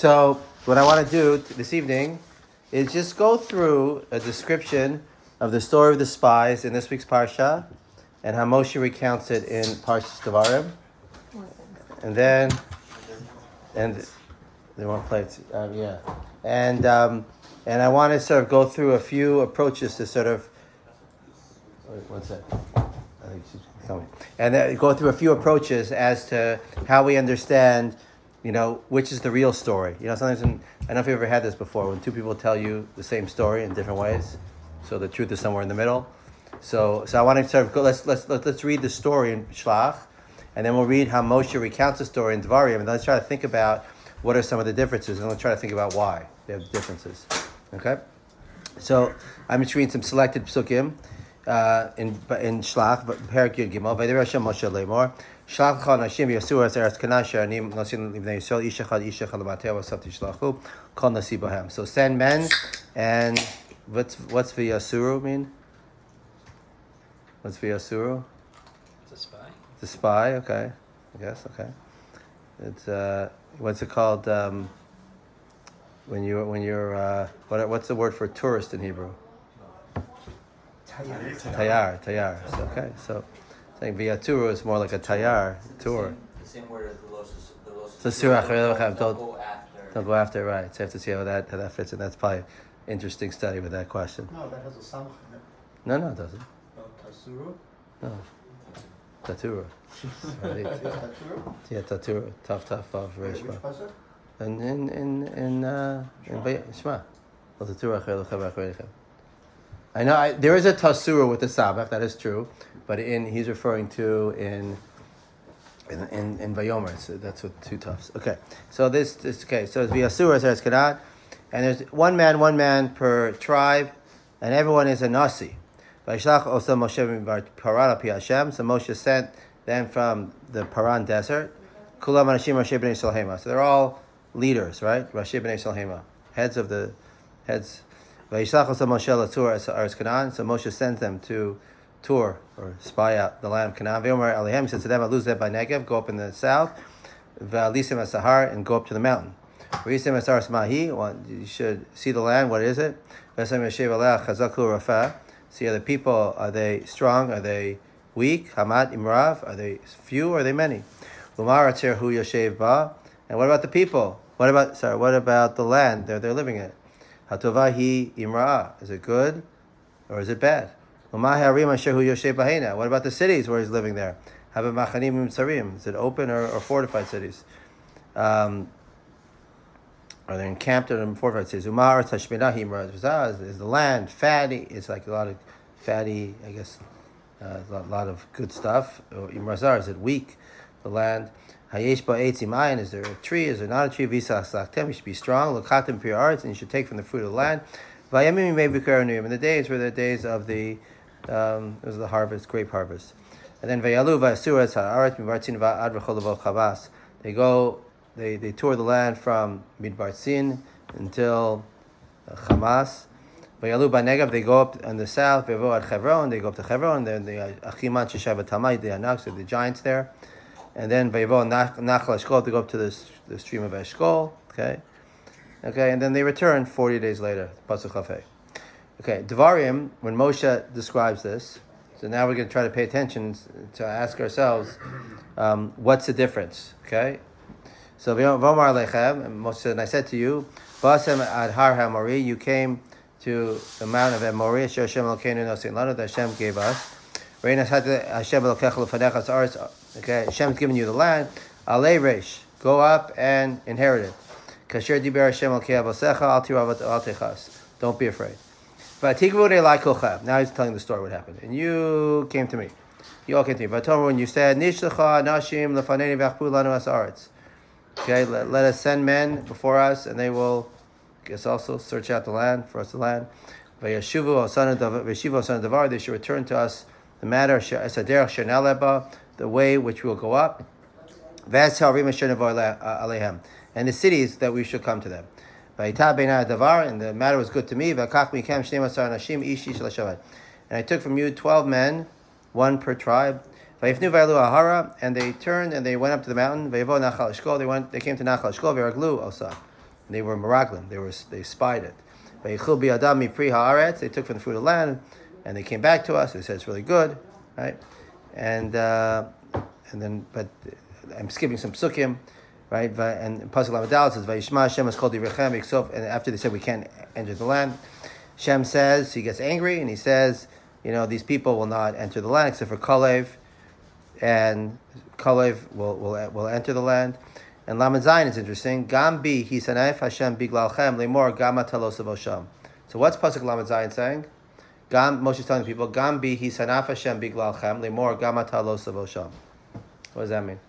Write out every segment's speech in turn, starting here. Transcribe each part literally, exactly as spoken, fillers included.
So what I want to do t- this evening is just go through a description of the story of the spies in this week's Parsha and how Moshe recounts it in Parshas Devarim. And then, and they won't play it, um, yeah. And um, and I want to sort of go through a few approaches to sort of, wait, one sec. I think she's coming. And then go through a few approaches as to how we understand, you know, which is the real story. You know, sometimes, in, I don't know if you've ever had this before, when two people tell you the same story in different ways, so the truth is somewhere in the middle. So so I want to sort of go, let's, let's, let's, let's read the story in Shlach, and then we'll read how Moshe recounts the story in Devarim, and then let's try to think about what are some of the differences, and let's try to think about why they have differences. Okay? So I'm just reading some selected psukim uh, in in Shlach, Perak Yud Gimel. Vayder Hashem Moshe Lemor. Shlach l'chol nashim v'yasur es eretz Canaan she'anim nosin livnei Yisrael ish echad ish echad l'mateh v'asav tishlachu kol nasi bohem. So send men, and what's what's v'yasuru mean? What's v'yasuru? It's a spy. It's a spy. Okay, I guess. Okay. It's uh, what's it called? Um, when you when you're uh, what what's the word for tourist in Hebrew? Tayar. Tayar, tayar. So, okay, so saying v'yaturu is more like a tayar tour. The same word as the los. The los. So surah, Don't don't go after. don't go after, right? So you have to see how that how that fits in. That's probably an interesting study with that question. No, that has a samach in it. No, no, it doesn't. No, Tasuru. No, tatura. Right. Tasuru. Yeah, tatura. Tough, tough of Which Rishma. pasuk? And in in in uh, in Vay- Shema. Well, tatura achei lechem achei lechem. I know I, there is a tasura with the sabach, that is true, but in he's referring to in in in, in Vayomer, so that's with two toughs. Okay, so this this okay, so it's v'yasura says Kanat, and there's one man, one man per tribe, and everyone is a nasi. Vayishlach osam Moshe bar Paran al pi Hashem. So Moshe sent them from the Paran desert. Kulam anashim Rashi b'nei Salhema. So they're all leaders, right? Rashi b'nei Salhema, heads of the heads. Vayishlach osam Moshe latur aretz Canaan. So Moshe sends them to tour or spy out the land of Canaan. V'yomer alehem, he says to them, "Aluzeh by Negev, go up in the south. V'alisim asahar, and go up to the mountain. V'yisim asar smahi, you should see the land. What is it? V'asam yashev aleh chazaku rafah. See, are the people, are they strong? Are they weak? Hamad imrav, are they few? Or are they many? Umar atzir hu yashev ba. And what about the people? What about sorry? What about the land they're they're living in? Hatova hi imra. Is it good or is it bad? Umar harim asher hu yashev bahena. What about the cities where he's living there? Haba machanim tzarim. Is it open or, or fortified cities? Um, Are they encamped or fortified cities? Umar tashminah imra. Is the land fatty? It's like a lot of fatty, I guess, uh, a lot of good stuff. Or imrazar, is it weak? The land. Hayesh ba'etzim ayin, is there a tree? Is there not a tree? Visa slachtem, you should be strong. Lokatim pure arts, and you should take from the fruit of the land. Vayamim may be in the days were the days of the, um, it was the harvest, grape harvest. And then vayalu va'asuras ha'aretz mivartzin va'ad v'chol chavas. They go, they they tour the land from Midbar Sin until uh, Hamas. Vayalu ba'negav, they go up in the south. Vevo at Chevron, they go up to Chevron. Then the Achiman Sheshav Tamai, the Anaks, the giants there. And then Vayevo Nachal Eshkol, they go up to the, the stream of Eshkol. Okay, okay, and then they return forty days later. Pasuk Chafei. Okay, Devarim, when Moshe describes this, so now we're going to try to pay attention to ask ourselves, um, what's the difference? Okay, so Vomar Lechem, and Moshe said, and I said to you, Basem ad Har HaMori, you came to the mountain of Emori, Asher Hashem Elokeinu Nosein Lanu, that Hashem gave us. Reinas Hashem Elokecha Lefanechas Aretz. Okay, Hashem's given you the land. Alei Reish, go up and inherit it. Kasher Diber Hashem Elokei Avosecha Al Tirav Al Techas. Don't be afraid. But Tikvu Elai Kolcha. Now he's telling the story what happened. And you came to me. You all came to me. Vatomer, when you said Nishlecha Nashim Lefaneni V'Achpu Lanu As Aretz. Okay, let, let us send men before us, and they will, I guess, also search out the land for us, the land. Vayashuvu Osana Davar. They should return to us the matter Esaderach Shenaleba, the way which we will go up. Alehem, and the cities that we should come to them. And the matter was good to me. And I took from you twelve men, one per tribe. And they turned and they went up to the mountain. They went. They came to Nachal Eshkol. And they were Meraglim. They were they spied it. Vayichul bi'adam mipri haaretz. They took from the fruit of the land, and they came back to us. They said it's really good, right? And uh, and then, but I'm skipping some psukim, right? And Pasuk Lamadal says, "Vayishma Hashem has called Yivrechem Yiksof." And after they said we can't enter the land, Shem says he gets angry and he says, you know, these people will not enter the land except for Kalev, and Kalev will will will enter the land. And Lamed Zayin is interesting. Gam bi hisanef Hashem biglalchem lemor gama talos avosham. So what's Pasuk Lamed Zayin saying? Gam Moshe is telling the people, Gam bi hisanaf Hashem biglalchem lemor gama talos avosham. What does that mean?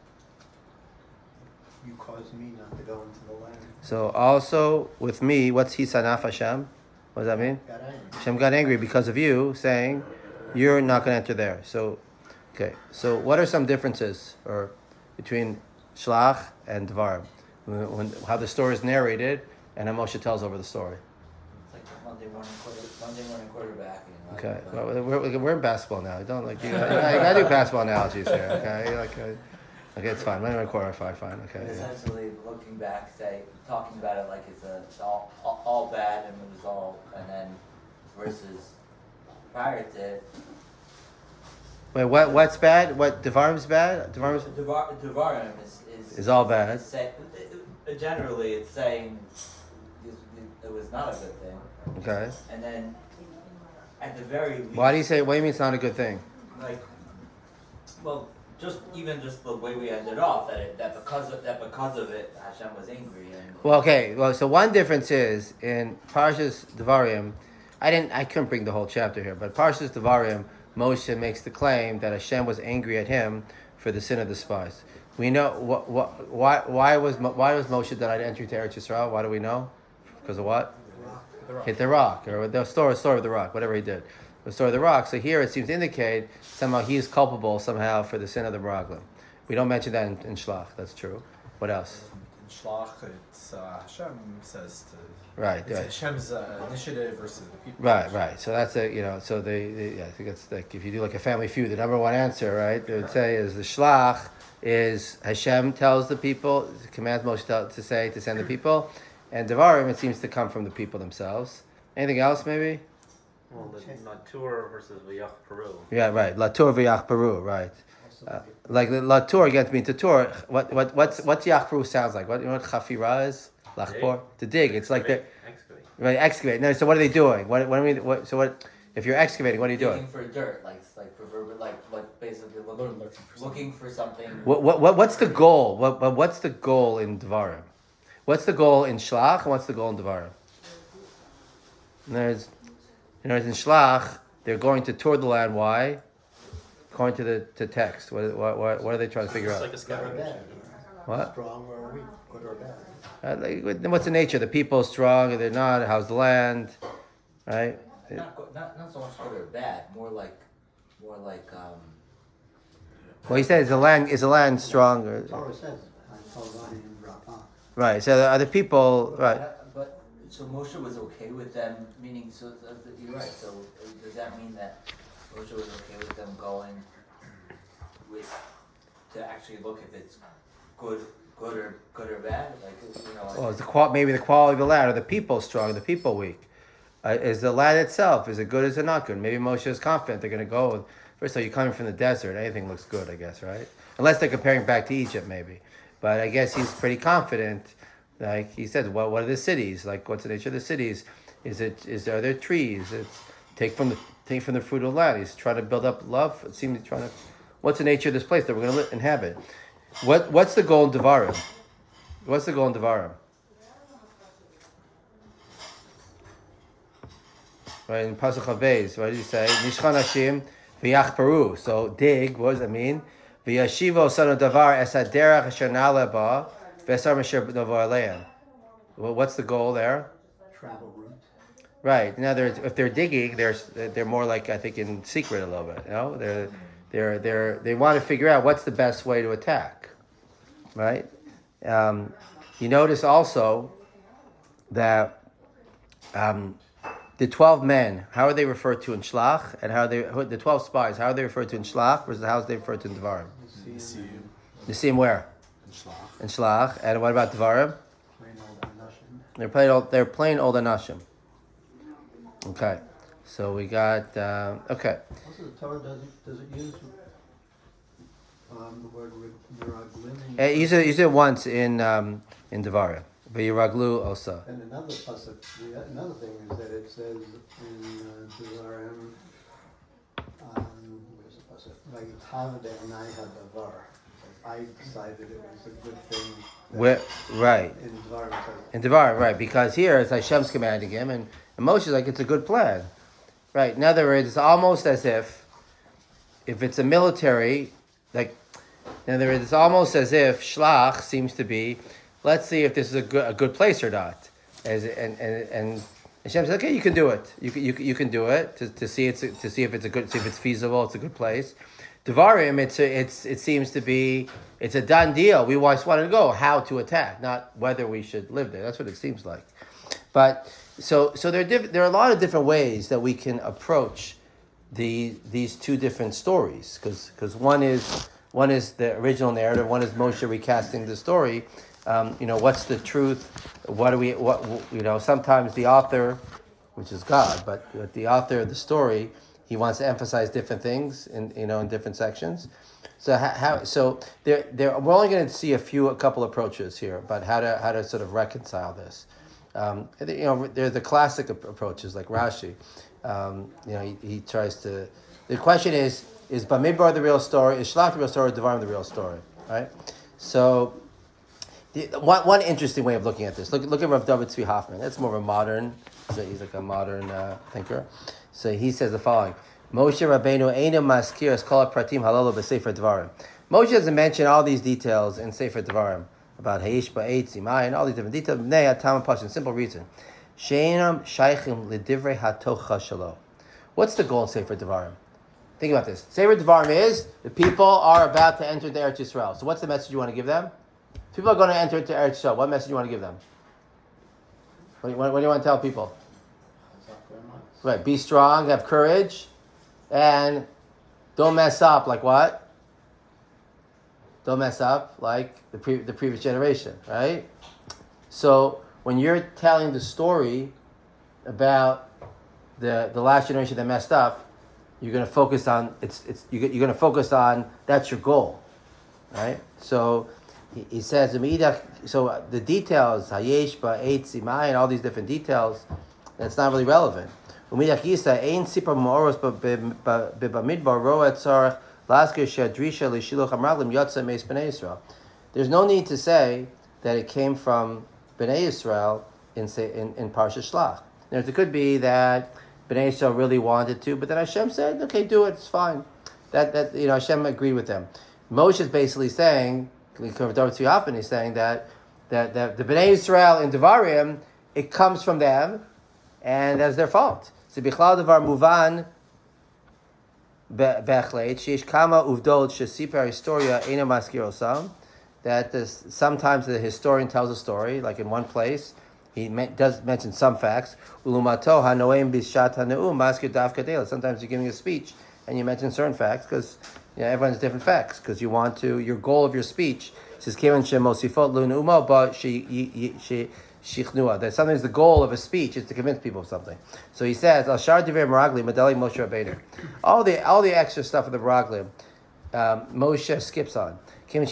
You caused me not to go into the land. So also with me, what's hisanaf Hashem? What does that mean? Got angry. Hashem got angry because of you, saying you're not going to enter there. So, okay. So what are some differences or between Shlach and Dvarim? When, when, how the story is narrated and how Moshe tells over the story. It's like the Monday morning quarter, Monday morning quarterback. And like, Okay. like, Well, we're, we're in basketball now. You don't like you. Gotta, you gotta, you gotta do basketball analogies here. Okay. You're like, uh, okay, it's fine. Monday morning quarter, fine, fine. Okay. Yeah. essentially looking back, say, talking about it like it's a it's all, all all bad and it was all, and then versus prior to it, Wait, what? What's bad? What Devarim's bad? Devarim's Devar, Devarim is is is all bad. is say, uh, generally, it's saying it, it was not a good thing, Okay. and then at the very least, Why do you say? What do you mean it's not a good thing? like, well, just even just the way we ended off, that it, that because of that because of it, Hashem was angry and. Well, okay. Well, so one difference is in Parshas Devarim. I didn't. I couldn't bring the whole chapter here, but Parshas Devarim, Moshe makes the claim that Hashem was angry at him for the sin of the spies. We know what, what, why, why was why was Moshe denied entry to Eretz Yisrael? Why do we know? Because of what? The rock. Hit the rock, or the story, story of the rock, whatever he did. The story of the rock. So here it seems to indicate somehow he is culpable somehow for the sin of the Meraglim. We don't mention that in, in Shlach. That's true. What else? In Shlach, it's uh, Hashem says to. Right. It's Right. Hashem's uh, initiative versus the people. Right, right. So that's a, you know, so they, they yeah, I think it's like if you do like a Family Feud, the number one answer, right, they would say is the Shlach is Hashem tells the people, commands Moshe to, to say, to send the people, and Devarim, it seems to come from the people themselves. Anything else, maybe? Well, the Natur versus Vayach Peru. Yeah, right. Latur v'yach Peru, right. Uh, like the Latur against me, Tatur, what, what, what's, what's Yach Peru sounds like? What, you know what Chafira is? Lachpor? To dig. It's like they're, Excavate. right, excavate. No, so what are they doing? What, what, are we, what, so what, if you're excavating, what are you doing? Digging for dirt, like like proverbial, like like basically looking Looking for looking for something. What, what, what, what's the goal? What, what, what's the goal in Devarim? What's the goal in Shlach and what's the goal in Devarim? And there's, you know, in Shlach, they're going to tour the land. Why? According to the to text. What, what, what, what are they trying to figure It's out? like a Good or scavenger. bad? What? Strong or weak? Good or bad? Uh, like, what's the nature? The people are strong or they're not? How's the land? Right? Not go- not not so much good or bad, more like more like um. Well, he said, is the land, is the land strong? Or, Torah says, I told Ronnie and Rapah. right. So are the people, right. Uh, But so Moshe was okay with them, meaning so uh, you're right. So uh, does that mean that Moshe was okay with them going with to actually look if it's good, good or good or bad? Like you know. Like, Well, is the qual- maybe the quality of the land, or the people strong, or the people weak? Uh, is the land itself, is it good, is it not good? Maybe Moshe is confident they're going to go. With, first of all, you're coming from the desert, anything looks good, I guess, right? Unless they're comparing back to Egypt, maybe. But I guess he's pretty confident. Like he said, well, what are the cities? Like, what's the nature of the cities? Is it, is are there trees? It's take from the take from the fruit of the land. He's trying to build up love. It seems he's trying to. What's the nature of this place that we're going to inhabit? What What's the goal in Devarim? What's the goal in Devarim? Right, in Pasuk Havez, what did he say? Nishchan Hashim v'yach Peru. So dig, what does that mean? V'yashivo son davar es haderach asher na'aleh ba v'esar m'asher novo aleim. Well, what's the goal there? Travel route. Right. In other words, if they're digging, they're they're more like, I think, in secret a little bit. You know, they're they're they're they want to figure out what's the best way to attack. Right. Um, you notice also that. Um, The twelve men, how are they referred to in Shlach, and how are they who, the twelve spies? How are they referred to in Shlach versus how are they referred to in Devarim? Nisim The same where and Shlach. in Shlach, and what about Devarim? Rain all down. They're playing old, they're playing old Anashim. Okay. So we got, uh, okay. Also, the Torah, does it, does it use um, the word miraglim? Uh, use it, use it once in um, in Devarim. V'yiraglu osa. And another pasuk, the, another thing is that it says in uh, Devarim, um, where's the pasuk? Vayitav de'anai hadavar. I decided it was a good thing. that Where, right. In Devarim, it says, In Devarim, right. Because here it's Hashem's commanding him, and, and Moshe's like, it's a good plan. Right. In other words, it's almost as if, if it's a military, like, in other words, it's almost as if Shlach seems to be, let's see if this is a good, a good place or not. As and and and Hashem says, okay, you can do it. You can you, can- you can do it to, to see it's to see if it's a good, see if it's feasible. It's a good place. Devarim, it's a, it's it seems to be it's a done deal. We just want to go how to attack, not whether we should live there. That's what it seems like. But so so there are diff- there are a lot of different ways that we can approach the these two different stories, because because one is one is the original narrative, one is Moshe recasting the story. Um, you know, what's the truth? What do we what you know? Sometimes the author, which is God, but the author of the story, he wants to emphasize different things in you know in different sections. So how, how so there there we're only going to see a few a couple approaches here about how to how to sort of reconcile this. Um, you know, there are the classic ap- approaches like Rashi. Um, you know, he, he tries to. The question is: Is Bamidbar the real story? Is Shlach the real story? Or Devarim the real story? Right. So, the, one one interesting way of looking at this. Look look at Rav David Tzvi Hoffman. That's more of a modern. So he's like a modern uh, thinker. So he says the following: Moshe Rabbeinu einu maskir es kol pratim halalu b'sefer Devarim. Moshe doesn't mention all these details in Sefer Devarim about Hayish Ba'et Zimai and all these different details. Bnei Hatam Pashin. Simple reason: Sheinam Shaychim L'Divrei Hatocha Shalo. What's the goal in Sefer Devarim? Think about this. Sefer Devarim is the people are about to enter into Eretz Yisrael. So what's the message you want to give them? People are going to enter into Eretz Yisrael. What message do you want to give them? What do you, what, what do you want to tell people? Right. Be strong, have courage, and don't mess up. Like what? Don't mess up like the pre- the previous generation, right? So when you're telling the story about the the last generation that messed up, you're going to focus on it's it's you're going to focus on that's your goal, right? So he, he says so the details Hayesh Ba'et Zimai and all these different details, that's not really relevant. Umidach Yisa ein sipar ma'oros b'bamidbar roa tzarach. There's no need to say that it came from Bnei Yisrael in in, in Parsha Shlach. There's, it could be that Bnei Yisrael really wanted to, but then Hashem said, "Okay, do it. It's fine." That that you know Hashem agreed with them. Moshe is basically saying, he's saying that that that the Bnei Yisrael in Devarim, it comes from them, and that's their fault. So bichlal devar muvan. That this, sometimes the historian tells a story, like in one place, he does mention some facts. Sometimes you're giving a speech and you mention certain facts because you know, everyone has different facts because you want to. Your goal of your speech says that sometimes the goal of a speech is to convince people of something. So he says, "Al shar divrei meraglim medali Moshe Rabbeinu." All the all the extra stuff of the meraglim, um, Moshe skips on. Because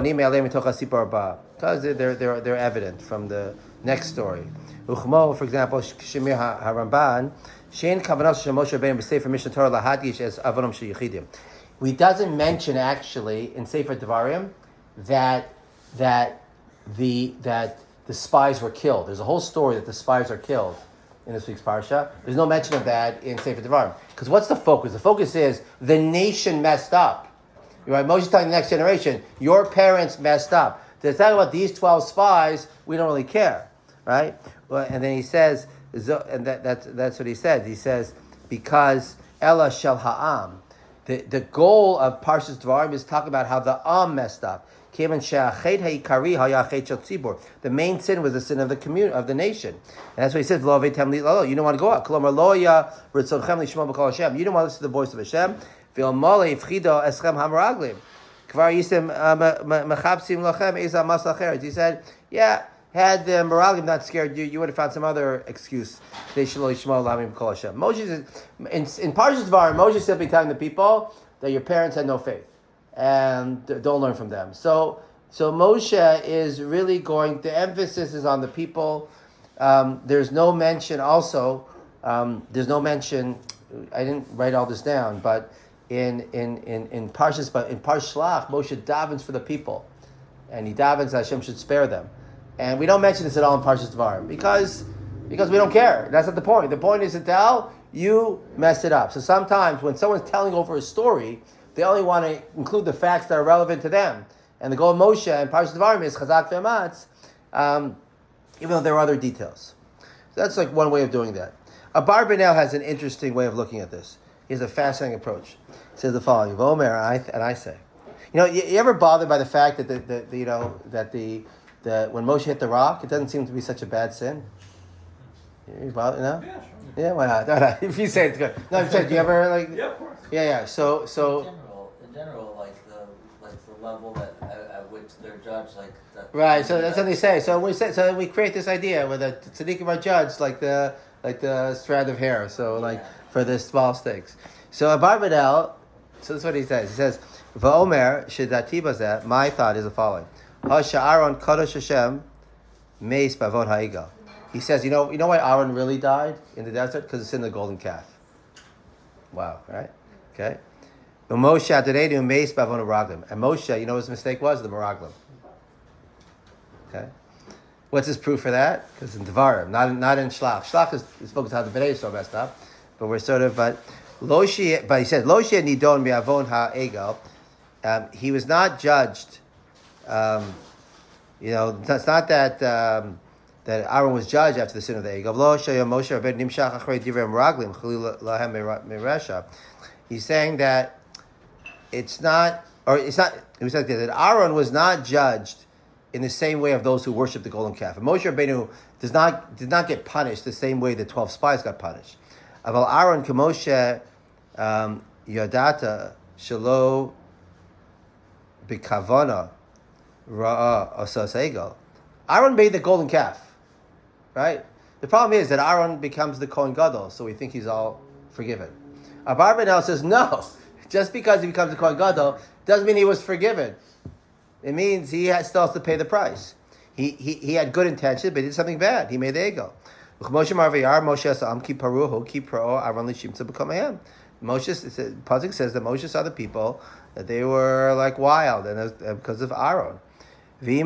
they're they're they're evident from the next story. Uchmo, for example, Shemir HaRamban, shein kavanos shel Moshe Rabbeinu b'sefer Mishnah Torah lahadgish as avonim sheyichidim. He doesn't mention actually in Sefer Devarim that that the that. the spies were killed. There's a whole story that the spies are killed in this week's parsha. There's no mention of that in Sefer Devarim. Because what's the focus? The focus is the nation messed up. Right? Moshe's telling the next generation, your parents messed up. To talk about these twelve spies, we don't really care. Right? Well, and then he says, and that, that's, that's what he says. He says, because Ella Shel Ha'am. The, the goal of Parshas Devarim is to talk about how the Am messed up. The main sin was the sin of the community, of the nation. And that's why he says, you don't want to go out. You don't want to listen to the voice of Hashem. He said, yeah, had the Meraglim not scared you, you would have found some other excuse. They shelo yishmo lamim kol Hashem. Moshe is in in Parshas Dvarim. Moshe is simply telling the people that your parents had no faith and don't learn from them. So so Moshe is really going. The emphasis is on the people. Um, there's no mention. Also, um, there's no mention. I didn't write all this down, but in in in in Parshas, but in Parshas Shlach, Moshe davens for the people, and he davens that Hashem should spare them. And we don't mention this at all in Parshas Dvarim because because we don't care. That's not the point. The point is to tell you messed it up. So sometimes when someone's telling over a story, they only want to include the facts that are relevant to them. And the goal of Moshe and Parshas Dvarim is chazak ve'amatz, um, even though there are other details. So that's like one way of doing that. Abarbanel has an interesting way of looking at this. He has a fascinating approach. He says the following: Vomer, I and I say, you know, you, you ever bothered by the fact that the, the, the you know that the The, when Moshe hit the rock, it doesn't seem to be such a bad sin. You bother, no? Yeah, sure. Yeah, why not? No, no, if you say it's good. No, I'm saying, do you ever like? Yeah, of course. Yeah, yeah. So, In so. general, in general, like the like the level that at, at which they're judged, like that. Right. So that's what they say. So we say. So we create this idea where the tzaddikim are judged like the like the strand of hair. So like Yeah. for the small stakes. So Abarbanel. So that's what he says. He says, "Va'omer shedati bazeh." My thought is the following. Aaron Kadosh Hashem Meis Bavon Ha'igal. He says, you know, you know why Aaron really died in the desert? Because it's in the golden calf. Wow, right? Okay. And Moshe Adonenu Meis Bavon Meraglim. And Moshe, you know what his mistake was? The Meraglim. Okay. What's his proof for that? Because in Devarim, not in, not in Shlach. Shlach is, is focused on how the Bnei is so messed up. But we're sort of, but Loshi, but he said, Loshi Nidon Me'avon Ha'egal. Um, he was not judged. Um, you know, it's not that um, that Aaron was judged after the sin of the egg. He's saying that it's not, or it's not. He was like that Aaron was not judged in the same way of those who worship the golden calf. And Moshe Rabbeinu does not did not get punished the same way the twelve spies got punished. Aval Aaron k'Moshe yadata shelo b'kavana. Aaron made the golden calf, right? The problem is that Aaron becomes the Kohen Gadol, so we think he's all forgiven. Abarbanel says no. Just because he becomes the Kohen Gadol doesn't mean he was forgiven. It means he has, still has to pay the price. He he he had good intentions, but he did something bad. He made the ego. Moshe Moshe, Pasuk says that Moshe saw the people that they were like wild, and it was because of Aaron. Aaron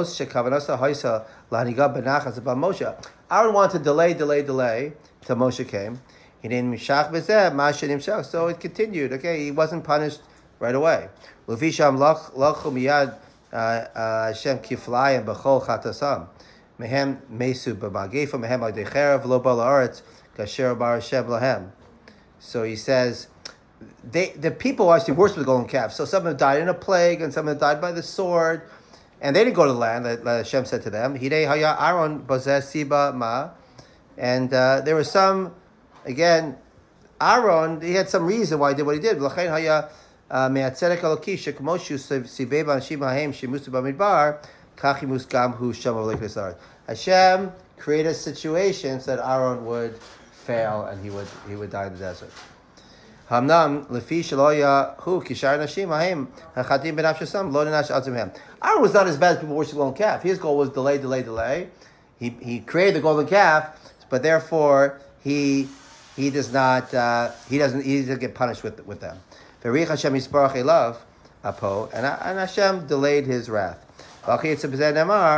wanted to delay, delay, delay till Moshe came. He didn't mishach b'zeh, Masha nimshach. So it continued. Okay, he wasn't punished right away. Lufisham lachu miyad Hashem kiflayim b'chol chatasam. Mehem mesu b'magefa mehem agdecherav lo ba'la'aretz kasher bar Hashem lahem. So he says, they the people actually worshipped the golden calf. So some of them died in a plague, and some of them died by the sword. And they didn't go to the land, like Hashem said to them. Hidei haya Aaron bozeh siba ma. And uh, there was some, again, Aaron, he had some reason why he did what he did. L'chein haya me'atzedek eloki shekmoshu sibei b'anashim hahem shemusu b'midbar kachimus gam hu shem avlek nesar. Hashem created a situation so that Aaron would fail and he would he would die in the desert. Hamnam lefi shaloya hu kishar nashim hahem hachatim benafshasam lo nenash azimhem. Aaron was not as bad as people worship the golden calf. His goal was delay, delay, delay. He he created the golden calf, but therefore he he does not uh, he doesn't he doesn't get punished with with them. Verich Hashem yisbarach elav apo, and and Hashem delayed his wrath. He said in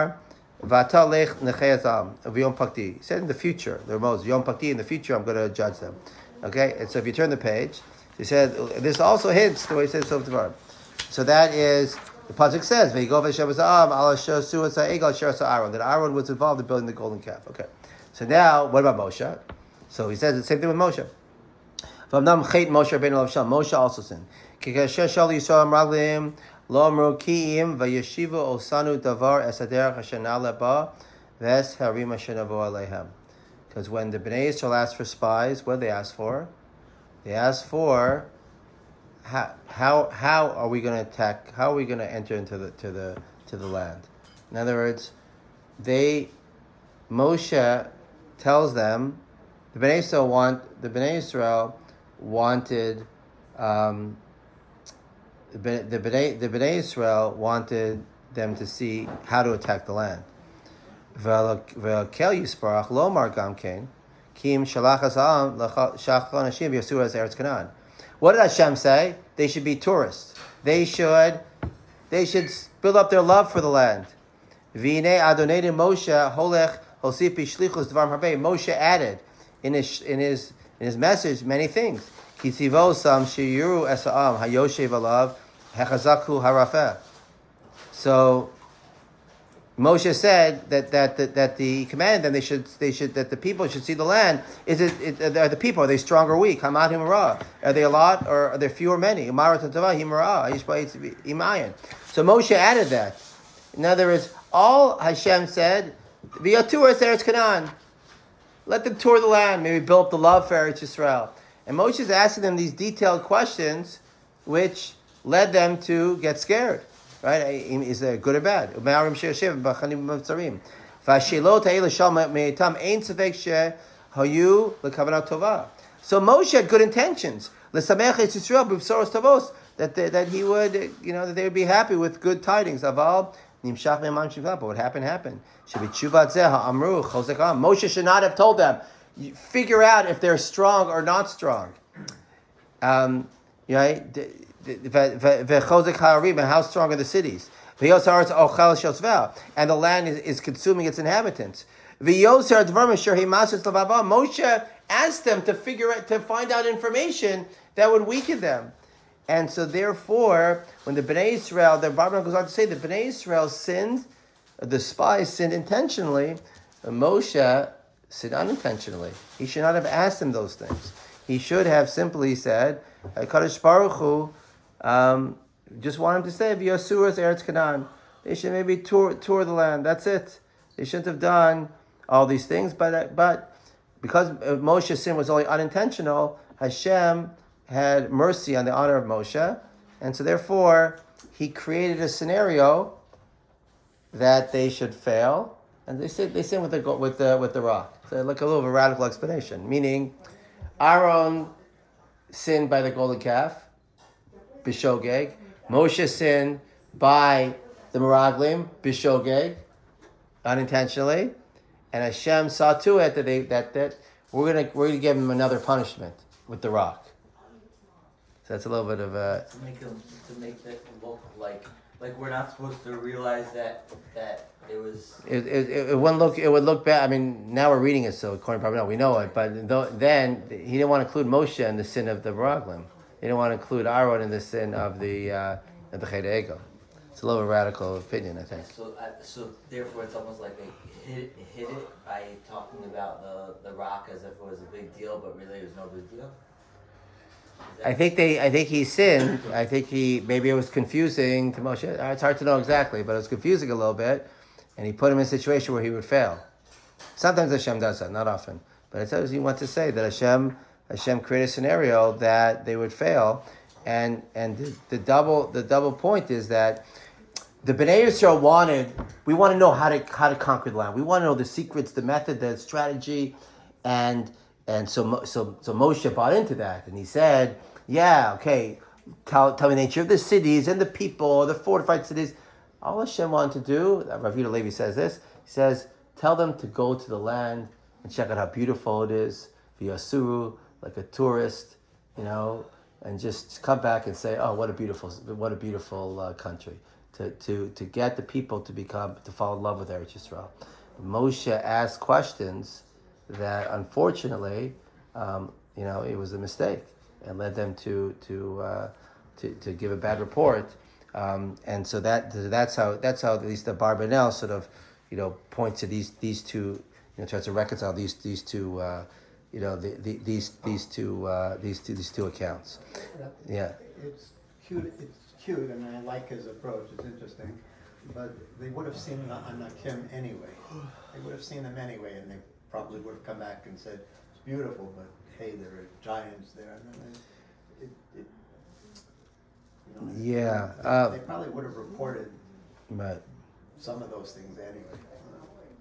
the future, the Moses Yom Pakti, in the future I'm going to judge them. Okay, and so if you turn the page, he said this also hints the way he says so. So that is the pasuk says that Aaron was involved in building the golden calf. Okay, so now what about Moshe? So he says the same thing with Moshe. Moshe also sinned. Lo amrokiim vayeshivu osanu davar esader hashana leba ves harim hashanavu alehem. Because when the Bnei Yisrael asked for spies, what did they ask for? They asked for how how how are we going to attack? How are we going to enter into the to the to the land? In other words, they, Moshe tells them, the Bnei Israel want the Bnei Israel wanted, um, the Bnei the Bnei, the Bnei Israel wanted them to see how to attack the land. V'kel yisparach lomar gam kein kim shalach hasam shach anashim v'yasur as eretz Canaan. What did Hashem say? They should be tourists. They should, they should build up their love for the land. V'inei Adonai Moshe holech hosip shlichus dvarim harbei. Moshe added in his in his in his message many things. Kitzivo sam shiuru esa'am hayoshev alav hechazaku harafeh. So Moshe said that that that, that the command them they should they should that the people should see the land. Is it, it are the people, are they strong or weak? Hamad himara. Are they a lot or are there few or many? So Moshe added that. In other words, all Hashem said, "V'yatur Eretz Canaan." Let them tour the land. Maybe build up the love for Eretz Yisrael. And Moshe is asking them these detailed questions, which led them to get scared. Right? Is it good or bad? So Moshe had good intentions. That they, that he would, you know, that they would be happy with good tidings. But what happened happened. Moshe should not have told them, figure out if they're strong or not strong. Um, right? And how strong are the cities? And the land is, is consuming its inhabitants. Moshe asked them to figure out, to find out information that would weaken them. And so therefore, when the Bnei Israel, the Bible goes on to say the Bnei Israel sinned, the spies sinned intentionally, Moshe sinned unintentionally. He should not have asked them those things. He should have simply said, Kadosh Baruch Hu, Um, just want him to say, "V'yasuras Eretz Canaan." They should maybe tour tour the land. That's it. They shouldn't have done all these things, but but because Moshe's sin was only unintentional, Hashem had mercy on the honor of Moshe, and so therefore He created a scenario that they should fail, and they said they sin with the with the with the rock. So like a little of a radical explanation, meaning Aaron sinned by the golden calf. Bishogeg. Moshe sinned by the Meraglim, Bishogeg, unintentionally, and Hashem saw to it that they that, that we're gonna we're gonna give him another punishment with the rock. So that's a little bit of a to make them to make it look like like we're not supposed to realize that that it was. It it, it wouldn't look it would look bad. I mean, now we're reading it, so according probably now we know it. But th- then he didn't want to include Moshe in the sin of the Meraglim. They didn't want to include Aaron in the sin of the uh, of the Chet Ego. It's a little radical opinion, I think. So, uh, so therefore, it's almost like they hit hit it by talking about the, the rock as if it was a big deal, but really it was no big deal. I think they. I think he sinned. I think he maybe it was confusing to Moshe. It's hard to know exactly, but it was confusing a little bit, and he put him in a situation where he would fail. Sometimes Hashem does that, not often, but it says he wants to say that Hashem. Hashem created a scenario that they would fail, and and the, the double the double point is that the Bnei Yisrael wanted we want to know how to how to conquer the land. We want to know the secrets, the method, the strategy, and and so so so Moshe bought into that, and he said, yeah, okay, tell tell me the nature of the cities and the people, the fortified cities. All Hashem wanted to do, Rav Yehuda Levi says this. He says, tell them to go to the land and check out how beautiful it is. V'yasuru. Like a tourist, you know, and just come back and say, "Oh, what a beautiful, what a beautiful uh, country!" To to to get the people to become to fall in love with Eretz Yisrael. Moshe asked questions that, unfortunately, um, you know, it was a mistake and led them to to uh, to, to give a bad report. Um, and so that that's how that's how at least the Barbanel sort of, you know, points to these these two, you know, tries to reconcile these these two. Uh, You know the, the, these these two uh, these two these two accounts. Yeah. It's cute. It's cute, and I like his approach. It's interesting, but they would have seen the Anakim anyway. They would have seen them anyway, and they probably would have come back and said, "It's beautiful, but hey, there are giants there." And then it, it, you know, yeah. They, Uh, they probably would have reported but some of those things anyway.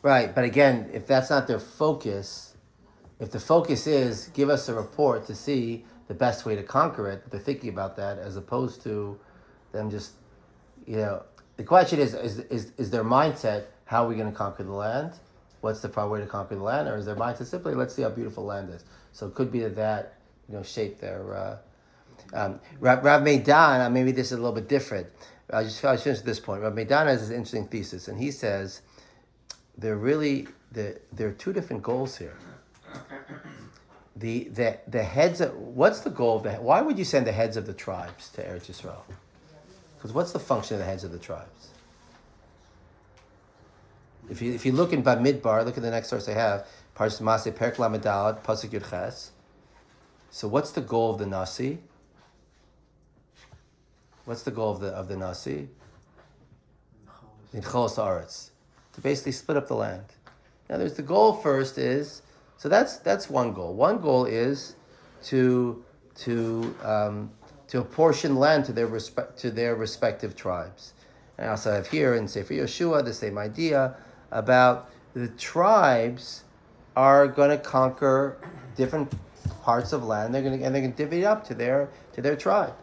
Right, but again, if that's not their focus, if the focus is give us a report to see the best way to conquer it, they're thinking about that as opposed to them just, you know, the question is, is, is, is their mindset, how are we going to conquer the land? What's the proper way to conquer the land? Or is their mindset simply, let's see how beautiful land is? So it could be that that, you know, shaped their, uh, um, Rav, Rav Meidan, uh, maybe this is a little bit different. I'll just, I'll finish at this point. Rav Meidan has this interesting thesis, and he says, there really, there, there are two different goals here. The, the, the heads of, what's the goal of the, why would you send the heads of the tribes to Eretz Yisrael? Because what's the function of the heads of the tribes? If you if you look in Bamidbar, look at the next source I have, Parshas Maseh, Perek Lamed Pasuk Yud Ches. So what's the goal of the Nasi? What's the goal of the of the Nasi? In Cholos Haaretz, to basically split up the land. Now, there's the goal first is so that's that's one goal. One goal is to to um, to apportion land to their respect to their respective tribes. And I also have here in Sefer Yeshua the same idea about the tribes are going to conquer different parts of land. They're going to and they're going to divvy it up to their to their tribe.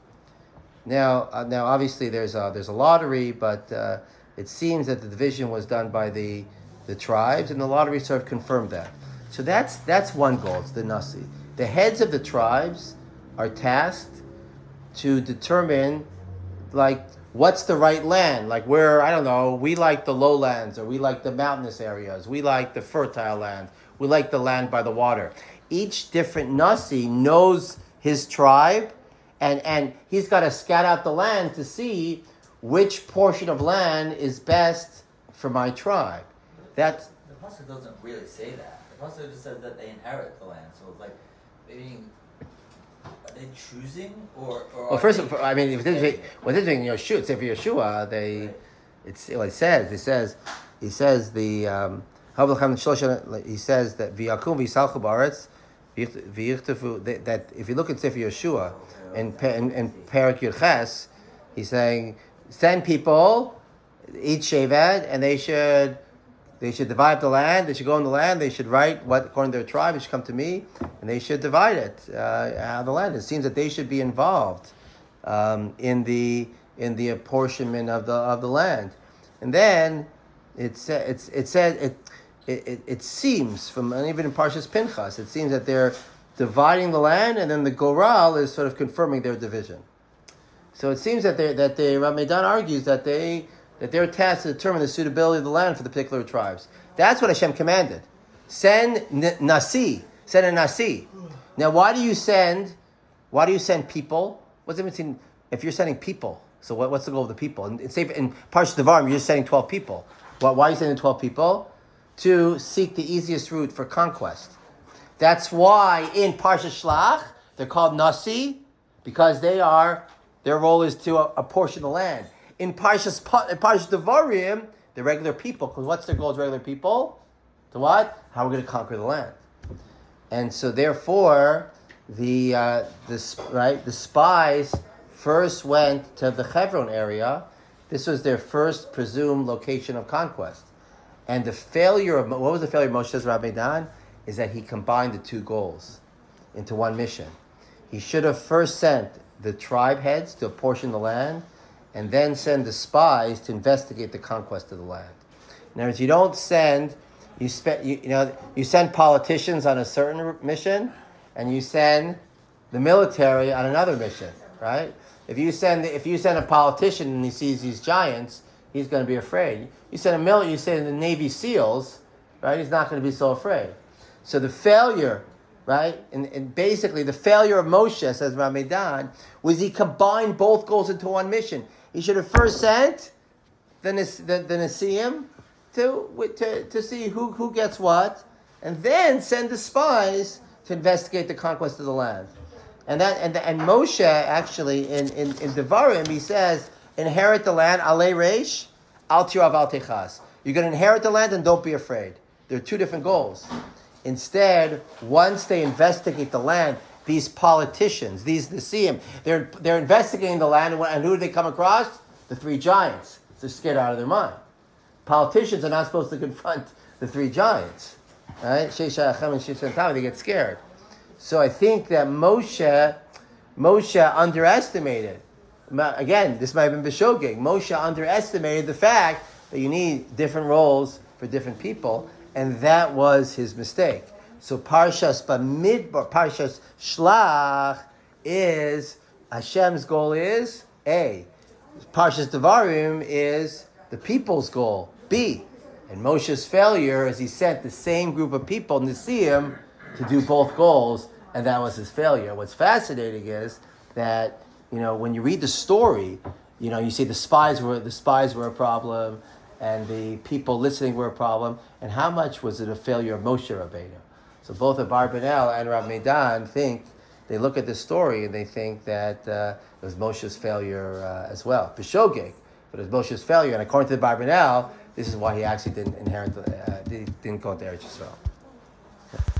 Now, uh, now obviously there's a, there's a lottery, but uh, it seems that the division was done by the the tribes, and the lottery sort of confirmed that. So that's that's one goal. It's the Nasi. The heads of the tribes are tasked to determine, like, what's the right land? Like, where, I don't know, we like the lowlands, or we like the mountainous areas, we like the fertile land, we like the land by the water. Each different Nasi knows his tribe, and, and he's got to scout out the land to see which portion of land is best for my tribe. That's... The pasuk doesn't really say that. The pasuk just says that they inherit the land. So it's like, maybe, are they choosing, or, or Well, first, of all, I mean, if this, what's interesting, Yeshua, it's for Yeshua, they, it's what it says. It says, he says the, um, he says that v'yakum v'yisalchu ba'aretz v'yichtafu, that if you look at Sefer Yeshua and and and Perek Yud Ches, he's saying send people, each shevet, and they should. They should divide the land. They should go in the land. They should write what according to their tribe. They should come to me, and they should divide it uh, out of the land. It seems that they should be involved um, in the in the apportionment of the of the land. And then it's it's it said it it it seems from and even in Parshas Pinchas, it seems that they're dividing the land, and then the Goral is sort of confirming their division. So it seems that they that the Rav Meidan argues that they. that they're tasked to determine the suitability of the land for the particular tribes. That's what Hashem commanded. Send n- Nasi. Send a Nasi. Now, why do you send, why do you send people? What's the difference if you're sending people? So what, what's the goal of the people? And say in Parshas Devarim, you're just sending twelve people. Why, why are you sending twelve people? To seek the easiest route for conquest. That's why in Parshas Shlach, they're called Nasi, because they are, their role is to apportion the land. In Parshas Parshas Devarim, the regular people, because what's their goal as regular people? To what? How we're going to conquer the land. And so therefore, the uh, the right the spies first went to the Hebron area. This was their first presumed location of conquest. And the failure of, what was the failure of Moshe's Rav Meidan? Is that he combined the two goals into one mission. He should have first sent the tribe heads to apportion the land, and then send the spies to investigate the conquest of the land. In other words, you don't send, you, spe- you, you know, you send politicians on a certain mission, and you send the military on another mission, right? If you send if you send a politician and he sees these giants, he's going to be afraid. You send a mil- you send the Navy SEALs, right? He's not going to be so afraid. So the failure, right, and, and basically the failure of Moshe, says Rav Meidan, was he combined both goals into one mission. He should have first sent the, the, the Nasiim to, to, to see who, who gets what, and then send the spies to investigate the conquest of the land. And that and and Moshe actually in, in, in Devarim, he says, inherit the land, alei reish, al tirav al techas. You're going to inherit the land and don't be afraid. There are two different goals. Instead, once they investigate the land, these politicians, these Nasiim, they're they're investigating the land, and who do they come across? The three giants. They're scared out of their mind. politicians are not supposed to confront the three giants, right? Shesha, Achem, and Shesha and Tamar, they get scared. So I think that Moshe, Moshe underestimated. Again, this might have been B'shogeg. Moshe underestimated the fact that you need different roles for different people, and that was his mistake. So Parshas Bamidbar, Parshas Shlach is, Hashem's goal is A. Parshas Devarim is the people's goal, B. And Moshe's failure is he sent the same group of people, Nisim, to do both goals, and that was his failure. What's fascinating is that, you know, when you read the story, you know, you see the spies were the spies were a problem, and the people listening were a problem, and how much was it a failure of Moshe Rabbeinu? So both Abarbanel and Rav Medan think, they look at this story and they think that uh, it was Moshe's failure uh, as well. B'shogeg, but it was Moshe's failure, and according to the Abarbanel, this is why he actually didn't inherit, the, uh, didn't go to Eretz Yisrael.